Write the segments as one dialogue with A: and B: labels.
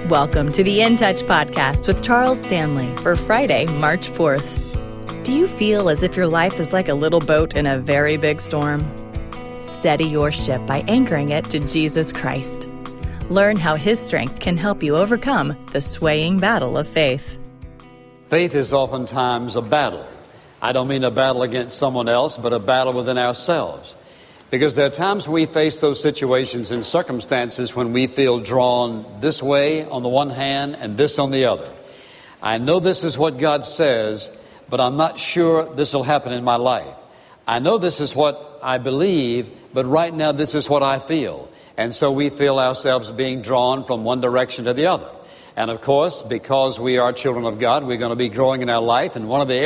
A: Welcome to the In Touch podcast with Charles Stanley for Friday, March 4th. Do you feel as if your life is like a little boat in a very big storm? Steady your ship by anchoring it to Jesus Christ. Learn how His strength can help you overcome the swaying battle of faith.
B: Faith is oftentimes a battle. I don't mean a battle against someone else, but a battle within ourselves. Because there are times we face those situations and circumstances when we feel drawn this way on the one hand and this on the other. I know this is what God says, but I'm not sure this will happen in my life. I know this is what I believe, but right now this is what I feel. And so we feel ourselves being drawn from one direction to the other. And of course, because we are children of God, we're going to be growing in our life. And one of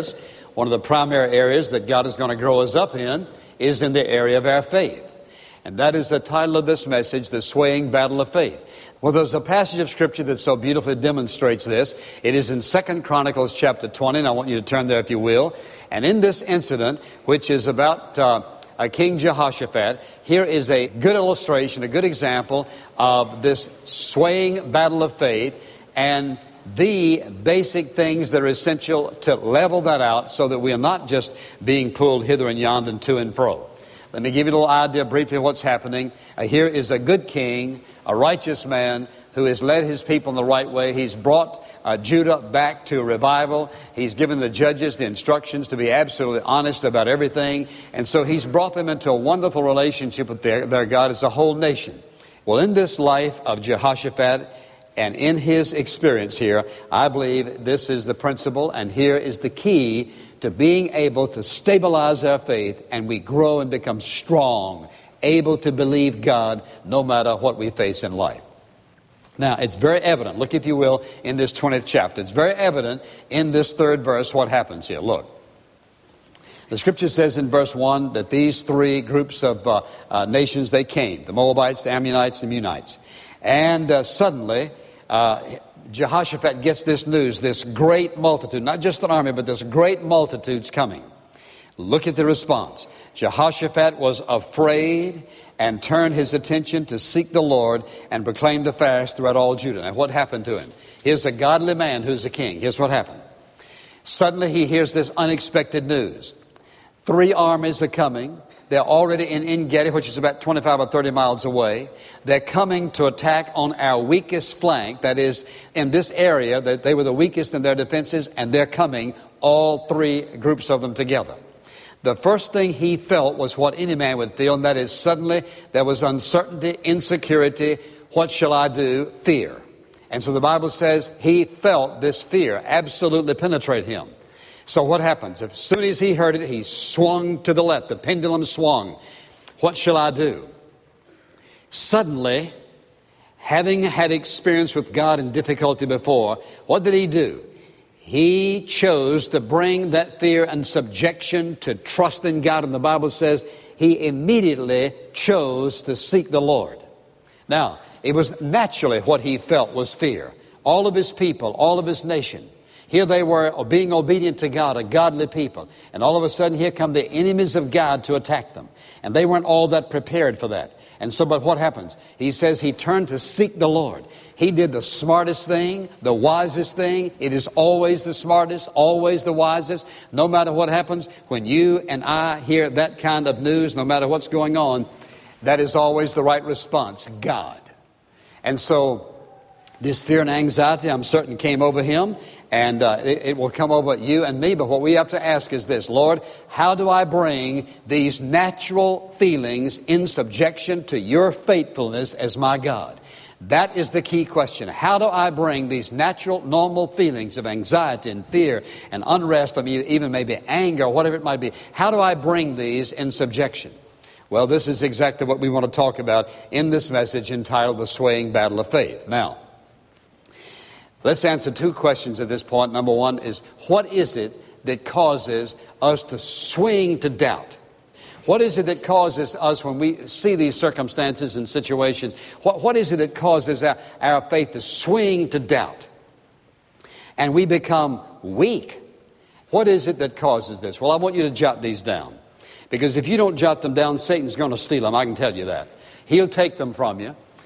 B: the primary areas that God is going to grow us up in is in the area of our faith. And that is the title of this message, The Swaying Battle of Faith. Well, there's a passage of Scripture that so beautifully demonstrates this. It is in 2 Chronicles chapter 20, and I want you to turn there if you will. And in this incident, which is about King Jehoshaphat, here is a good illustration, a good example of this swaying battle of faith and the basic things that are essential to level that out so that we are not just being pulled hither and yon and to and fro. Let me give you a little idea briefly of what's happening. Here is a good king, a righteous man who has led his people in the right way. He's brought Judah back to revival. He's given the judges the instructions to be absolutely honest about everything. And so he's brought them into a wonderful relationship with their God as a whole nation. Well, in this life of Jehoshaphat, and in his experience here, I believe this is the principle, and here is the key to being able to stabilize our faith, and we grow and become strong, able to believe God no matter what we face in life. Now, it's very evident, look if you will, in this 20th chapter. It's very evident in this third verse what happens here. Look. The Scripture says in verse 1 that these three groups of nations, they came. The Moabites, the Ammonites, the Meunites. And suddenly, Jehoshaphat gets this news, this great multitude, not just an army, but this great multitude's coming. Look at the response. Jehoshaphat was afraid and turned his attention to seek the Lord and proclaimed a fast throughout all Judah. Now, what happened to him? Here's a godly man who's a king. Here's what happened. Suddenly, he hears this unexpected news. 3 armies are coming. They're already in En-Gedi, which is about 25 or 30 miles away. They're coming to attack on our weakest flank. That is, in this area, that they were the weakest in their defenses, and they're coming, all 3 groups of them together. The first thing he felt was what any man would feel, and that is suddenly there was uncertainty, insecurity. What shall I do? Fear. And so the Bible says he felt this fear absolutely penetrate him. So what happens? As soon as he heard it, he swung to the left. The pendulum swung. What shall I do? Suddenly, having had experience with God in difficulty before, what did he do? He chose to bring that fear and subjection to trust in God. And the Bible says he immediately chose to seek the Lord. Now, it was naturally what he felt was fear. All of his people, all of his nation. Here they were being obedient to God, a godly people. And all of a sudden here come the enemies of God to attack them. And they weren't all that prepared for that. And so, but what happens? He says he turned to seek the Lord. He did the smartest thing, the wisest thing. It is always the smartest, always the wisest. No matter what happens, when you and I hear that kind of news, no matter what's going on, that is always the right response, God. And so this fear and anxiety, I'm certain, came over him. And it will come over you and me. But what we have to ask is this: Lord, how do I bring these natural feelings in subjection to your faithfulness as my God? That is the key question. How do I bring these natural, normal feelings of anxiety and fear and unrest, even maybe anger, whatever it might be? How do I bring these in subjection? Well, this is exactly what we want to talk about in this message entitled The Swaying Battle of Faith. Now, let's answer 2 questions at this point. Number 1 is, what is it that causes us to swing to doubt? What is it that causes us, when we see these circumstances and situations, what is it that causes our faith to swing to doubt? And we become weak. What is it that causes this? Well, I want you to jot these down. Because if you don't jot them down, Satan's going to steal them, I can tell you that. He'll take them from you.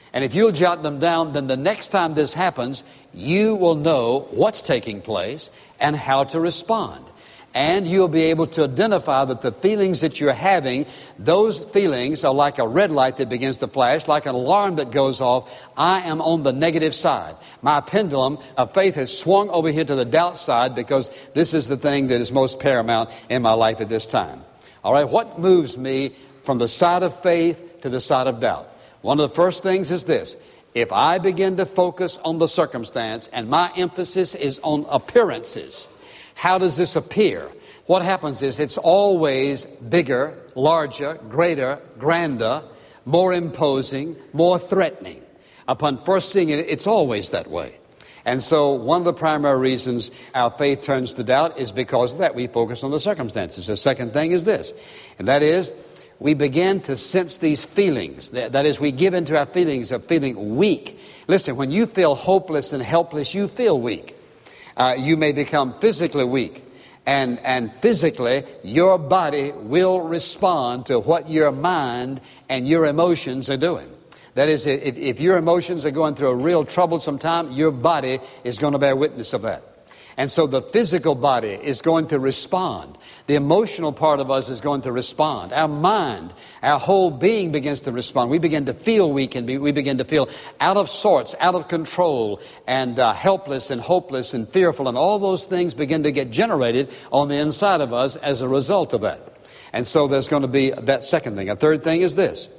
B: And if you'll jot them down, then the next time this happens, you will know what's taking place and how to respond. And you'll be able to identify that the feelings that you're having, those feelings are like a red light that begins to flash, like an alarm that goes off. I am on the negative side. My pendulum of faith has swung over here to the doubt side because this is the thing that is most paramount in my life at this time. All right, what moves me from the side of faith to the side of doubt? One of the first things is this. If I begin to focus on the circumstance and my emphasis is on appearances, how does this appear? What happens is it's always bigger, larger, greater, grander, more imposing, more threatening. Upon first seeing it, it's always that way. And so one of the primary reasons our faith turns to doubt is because of that. We focus on the circumstances. The second thing is this, and that is we begin to sense these feelings. That is, we give into our feelings of feeling weak. Listen, when you feel hopeless and helpless, you feel weak. You may become physically weak. And physically, your body will respond to what your mind and your emotions are doing. That is, if your emotions are going through a real troublesome time, your body is going to bear witness of that. And so the physical body is going to respond. The emotional part of us is going to respond. Our mind, our whole being begins to respond. We begin to feel weak and we begin to feel out of sorts, out of control, and helpless and hopeless and fearful. And all those things begin to get generated on the inside of us as a result of that. And so there's going to be that second thing. A third thing is this.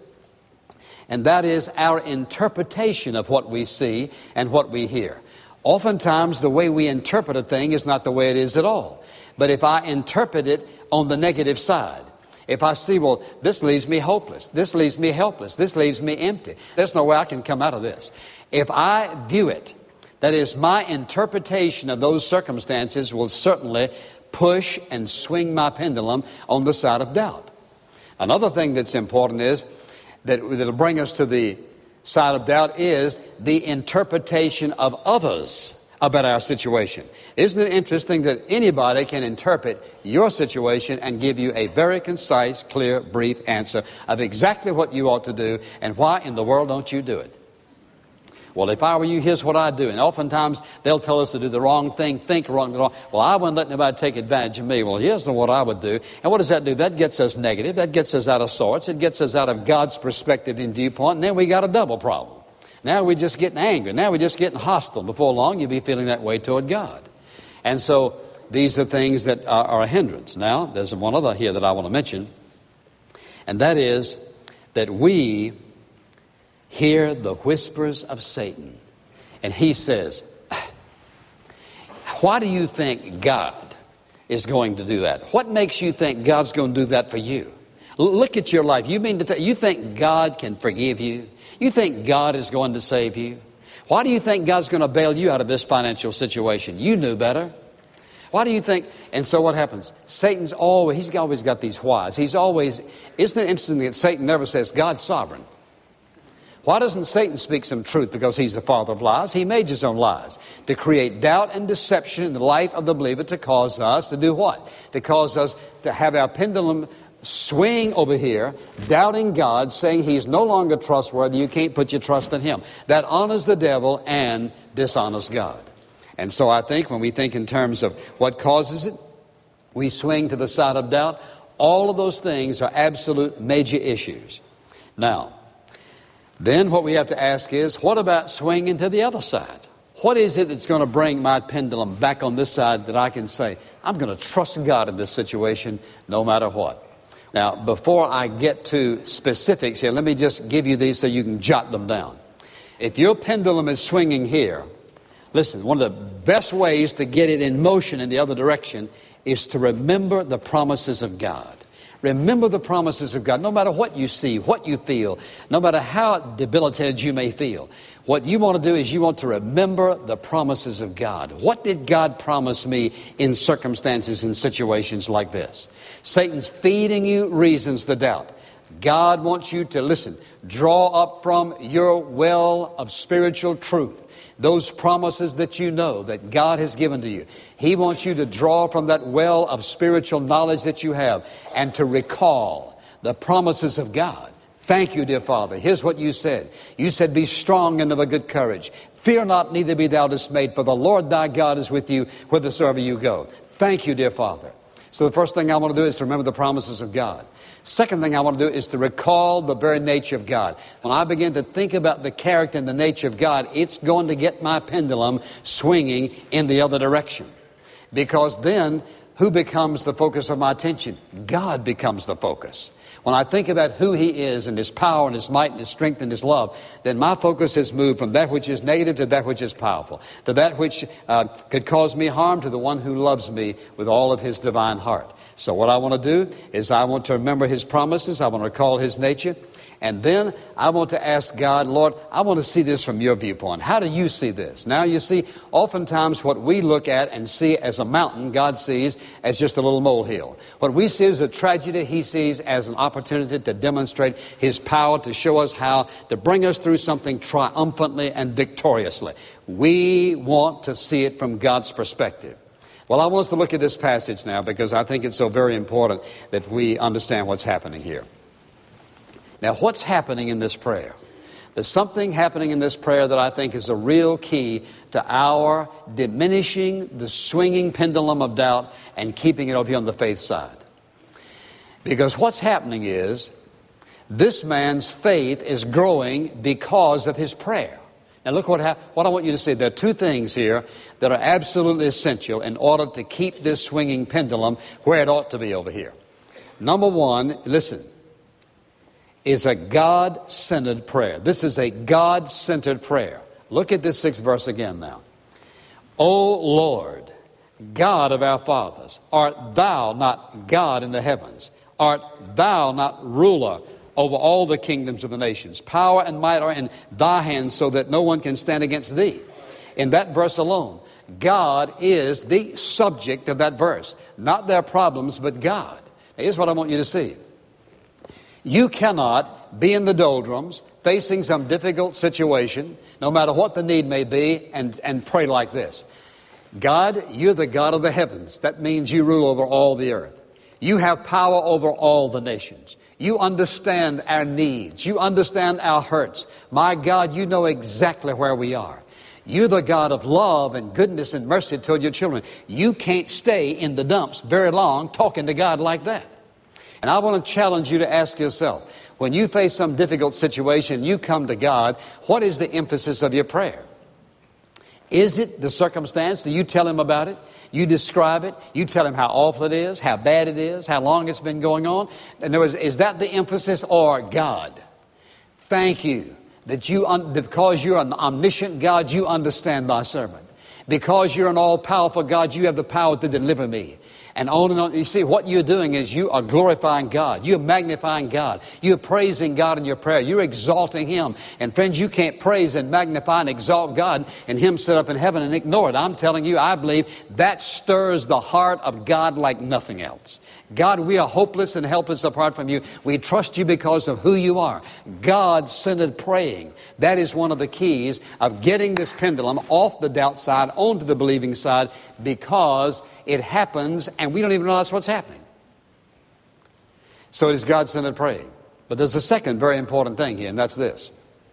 B: And that is our interpretation of what we see and what we hear. Oftentimes, the way we interpret a thing is not the way it is at all. But if I interpret it on the negative side, if I see, well, this leaves me hopeless, this leaves me helpless, this leaves me empty, there's no way I can come out of this. If I view it, that is, my interpretation of those circumstances will certainly push and swing my pendulum on the side of doubt. Another thing that's important is that'll bring us to the side of doubt is the interpretation of others about our situation. Isn't it interesting that anybody can interpret your situation and give you a very concise, clear, brief answer of exactly what you ought to do and why in the world don't you do it? Well, if I were you, here's what I'd do. And oftentimes they'll tell us to do the wrong thing, think wrong. Well, I wouldn't let anybody take advantage of me. Well, here's what I would do. And what does that do? That gets us negative. That gets us out of sorts. It gets us out of God's perspective and viewpoint. And then we got a double problem. Now we're just getting angry. Now we're just getting hostile. Before long, you'll be feeling that way toward God. And so these are things that are a hindrance. Now, there's one other here that I want to mention. And that is that we hear the whispers of Satan. And he says, why do you think God is going to do that? What makes you think God's going to do that for you? Look at your life. You think God can forgive you? You think God is going to save you? Why do you think God's going to bail you out of this financial situation? You knew better. Why do you think? And so what happens? He's always got these whys. Isn't it interesting that Satan never says God's sovereign? Why doesn't Satan speak some truth? Because he's the father of lies. He made his own lies to create doubt and deception in the life of the believer, to cause us to do what? To cause us to have our pendulum swing over here, doubting God, saying he's no longer trustworthy. You can't put your trust in him. That honors the devil and dishonors God. And so I think when we think in terms of what causes it, we swing to the side of doubt. All of those things are absolute major issues. Now, then what we have to ask is, what about swinging to the other side? What is it that's going to bring my pendulum back on this side that I can say, I'm going to trust God in this situation no matter what? Now, before I get to specifics here, let me just give you these so you can jot them down. If your pendulum is swinging here, listen, one of the best ways to get it in motion in the other direction is to remember the promises of God. Remember the promises of God, no matter what you see, what you feel, no matter how debilitated you may feel. What you want to do is you want to remember the promises of God. What did God promise me in circumstances and situations like this? Satan's feeding you reasons to doubt. God wants you to listen, draw up from your well of spiritual truth those promises that you know that God has given to you. He wants you to draw from that well of spiritual knowledge that you have and to recall the promises of God. Thank you, dear Father. Here's what you said. You said, be strong and of a good courage. Fear not, neither be thou dismayed, for the Lord thy God is with you whithersoever you go. Thank you, dear Father. So the first thing I want to do is to remember the promises of God. Second thing I want to do is to recall the very nature of God. When I begin to think about the character and the nature of God, it's going to get my pendulum swinging in the other direction. Because then, who becomes the focus of my attention? God becomes the focus. When I think about who He is and His power and His might and His strength and His love, then my focus has moved from that which is negative to that which is powerful, to that which could cause me harm, to the one who loves me with all of His divine heart. So what I want to do is I want to remember His promises. I want to recall His nature. And then I want to ask God, Lord, I want to see this from your viewpoint. How do you see this? Now, you see, oftentimes what we look at and see as a mountain, God sees as just a little molehill. What we see as a tragedy, He sees as an opportunity to demonstrate His power, to show us how to bring us through something triumphantly and victoriously. We want to see it from God's perspective. Well, I want us to look at this passage now because I think it's so very important that we understand what's happening here. Now, what's happening in this prayer? There's something happening in this prayer that I think is a real key to our diminishing the swinging pendulum of doubt and keeping it over here on the faith side. Because what's happening is this man's faith is growing because of his prayer. Now, look what I want you to see. There are two things here that are absolutely essential in order to keep this swinging pendulum where it ought to be over here. Number one, listen, is a God-centered prayer. This is a God-centered prayer. Look at this 6th verse again now. O Lord, God of our fathers, art thou not God in the heavens? Art thou not ruler over all the kingdoms of the nations? Power and might are in thy hands, so that no one can stand against thee. In that verse alone, God is the subject of that verse. Not their problems, but God. Now, here's what I want you to see. You cannot be in the doldrums, facing some difficult situation, no matter what the need may be, and pray like this. God, you're the God of the heavens. That means you rule over all the earth. You have power over all the nations. You understand our needs. You understand our hurts. My God, you know exactly where we are. You're the God of love and goodness and mercy toward your children. You can't stay in the dumps very long talking to God like that. And I want to challenge you to ask yourself, when you face some difficult situation, you come to God, what is the emphasis of your prayer? Is it the circumstance? Do you tell Him about it? You describe it? You tell Him how awful it is, how bad it is, how long it's been going on? In other words, is that the emphasis, or God? Thank you that because you're an omniscient God, you understand thy servant. Because you're an all-powerful God, you have the power to deliver me. And on and on. You see, what you're doing is you are glorifying God. You're magnifying God. You're praising God in your prayer. You're exalting Him. And friends, you can't praise and magnify and exalt God and Him sit up in heaven and ignore it. I'm telling you, I believe that stirs the heart of God like nothing else. God, we are hopeless and helpless apart from you. We trust you because of who you are. God-centered praying. That is one of the keys of getting this pendulum off the doubt side onto the believing side, because it happens and we don't even realize what's happening. So it is God-centered praying. But there's a second very important thing here, and that's this.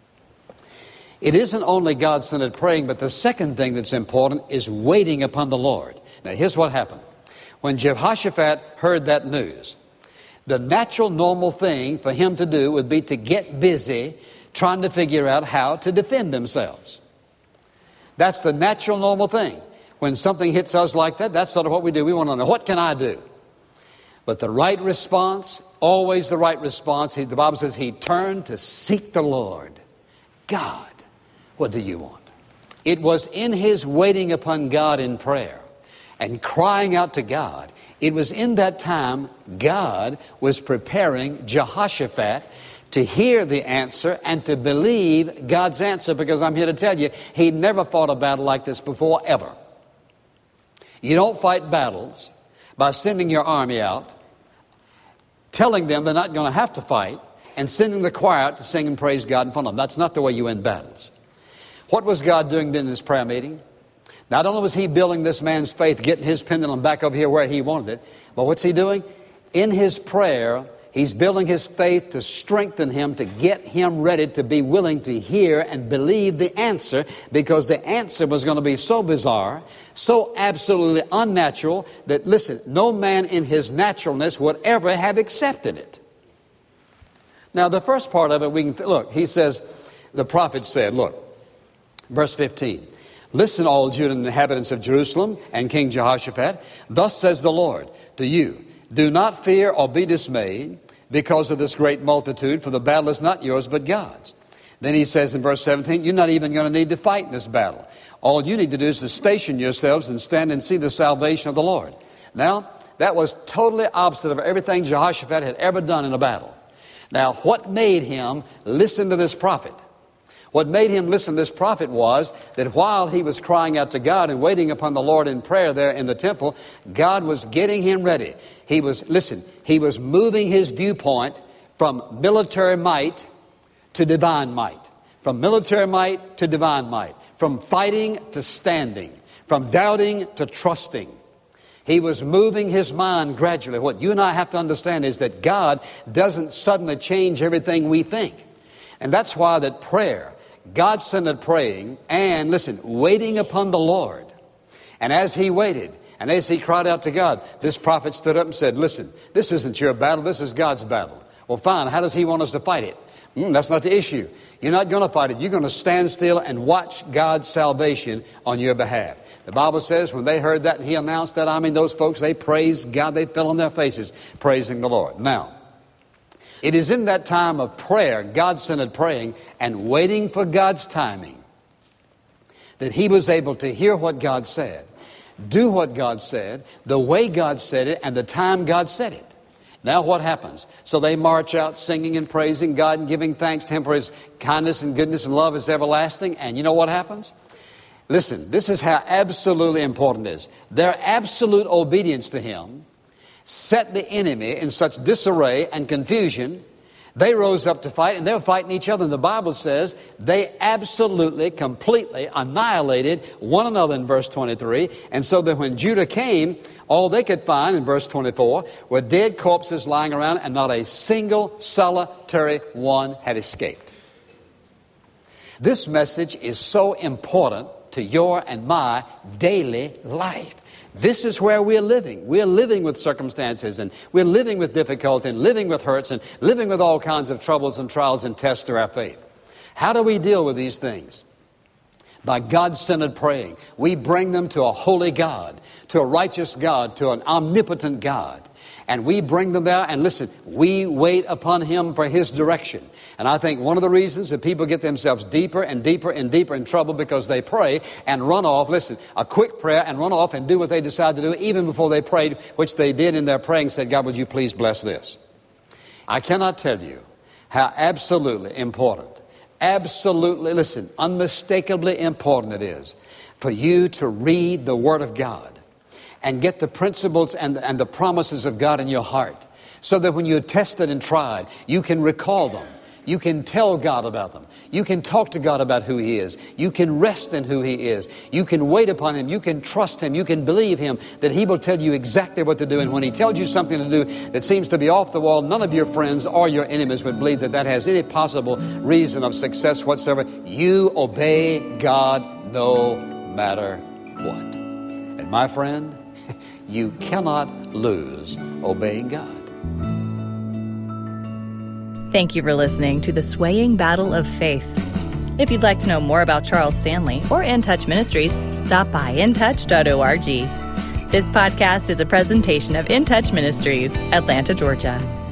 B: It isn't only God-centered praying, but the second thing that's important is waiting upon the Lord. Now, here's what happened. When Jehoshaphat heard that news, the natural, normal thing for him to do would be to get busy trying to figure out how to defend themselves. That's the natural, normal thing. When something hits us like that, that's sort of what we do. We want to know, what can I do? But the right response, always the right response, the Bible says he turned to seek the Lord. God, what do you want? It was in his waiting upon God in prayer and crying out to God. It was in that time God was preparing Jehoshaphat to hear the answer and to believe God's answer, because I'm here to tell you, he never fought a battle like this before, ever. You don't fight battles by sending your army out, telling them they're not going to have to fight, and sending the choir out to sing and praise God in front of them. That's not the way you win battles. What was God doing then in this prayer meeting? Not only was he building this man's faith, getting his pendulum back over here where he wanted it, but what's he doing? In his prayer, He's building his faith to strengthen him, to get him ready to be willing to hear and believe the answer, because the answer was going to be so bizarre, so absolutely unnatural that, listen, no man in his naturalness would ever have accepted it. Now, the first part of it, we can look. He says, the prophet said, look, verse 15, "Listen, all Judah and inhabitants of Jerusalem and King Jehoshaphat, thus says the Lord to you, do not fear or be dismayed because of this great multitude, for the battle is not yours but God's." Then he says in verse 17, you're not even going to need to fight in this battle. All you need to do is to station yourselves and stand and see the salvation of the Lord. Now, that was totally opposite of everything Jehoshaphat had ever done in a battle. Now, what made him listen to this prophet? What made him listen to this prophet was that while he was crying out to God and waiting upon the Lord in prayer there in the temple, God was getting him ready. He was moving his viewpoint from military might to divine might. From military might to divine might. From fighting to standing. From doubting to trusting. He was moving his mind gradually. What you and I have to understand is that God doesn't suddenly change everything we think. And that's why that prayer, God-centered praying, and listen, waiting upon the Lord. And as he waited, and as he cried out to God, this prophet stood up and said, listen, this isn't your battle, this is God's battle. Well, fine, how does he want us to fight it? That's not the issue. You're not going to fight it. You're going to stand still and watch God's salvation on your behalf. The Bible says when they heard that and he announced that, those folks, they praised God. They fell on their faces praising the Lord. Now, it is in that time of prayer, God-centered praying, and waiting for God's timing, that he was able to hear what God said, do what God said, the way God said it, and the time God said it. Now what happens? So they march out singing and praising God and giving thanks to him for his kindness and goodness and love is everlasting. And you know what happens? Listen, this is how absolutely important it is. Their absolute obedience to him set the enemy in such disarray and confusion. They rose up to fight, and they were fighting each other. And the Bible says they absolutely, completely annihilated one another in verse 23. And so that when Judah came, all they could find in verse 24 were dead corpses lying around, and not a single solitary one had escaped. This message is so important to your and my daily life. This is where we're living. We're living with circumstances, and we're living with difficulty, and living with hurts, and living with all kinds of troubles and trials and tests to our faith. How do we deal with these things? By God-centered praying. We bring them to a holy God, to a righteous God, to an omnipotent God. And we bring them there, and listen, we wait upon him for his direction. And I think one of the reasons that people get themselves deeper and deeper and deeper in trouble because they pray and run off, listen, a quick prayer and run off and do what they decide to do even before they prayed, which they did in their praying, said, God, would you please bless this? I cannot tell you how absolutely important, absolutely, listen, unmistakably important it is for you to read the Word of God and get the principles and the promises of God in your heart, so that when you're tested and tried, you can recall them. You can tell God about them. You can talk to God about who he is. You can rest in who he is. You can wait upon him. You can trust him. You can believe him that he will tell you exactly what to do. And when he tells you something to do that seems to be off the wall, none of your friends or your enemies would believe that that has any possible reason of success whatsoever. You obey God no matter what. And my friend, you cannot lose obeying God.
A: Thank you for listening to The Swaying Battle of Faith. If you'd like to know more about Charles Stanley or In Touch Ministries, stop by intouch.org. This podcast is a presentation of In Touch Ministries, Atlanta, Georgia.